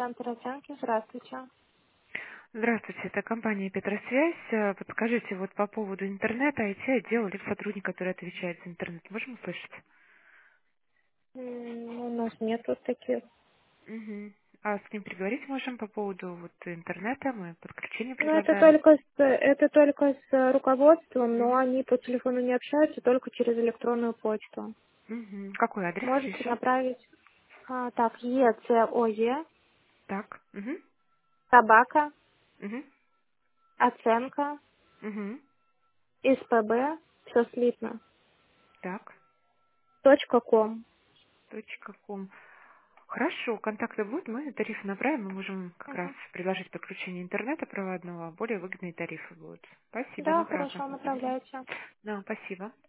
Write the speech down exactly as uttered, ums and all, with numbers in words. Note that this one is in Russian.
Центр оценки. Здравствуйте. Здравствуйте, это компания Петросвязь. Э, Подскажите, вот по поводу интернета, I T-отдел или сотрудник, который отвечает за интернет, можем услышать? М, У нас нет вот таких. Мгм. А с ним переговорить можем по поводу вот интернета, мы подключение Ну, это предлагаем. только с, это только с э, руководством, но Мгм. они по телефону не общаются, только через электронную почту. Мгм. Какой адрес Можете пишем? направить, а, так, е ц о е, Так. Мгм. собака, Мгм. оценка, Мгм. эс пэ бэ, все слитно, Так. точка ком. Точка ком. Хорошо, контакты будут, мы тарифы направим, мы можем как раз Мгм. предложить подключение интернета проводного, более выгодные тарифы будут. Спасибо, Да, направим. хорошо, Мгм. направляйте. Да, спасибо.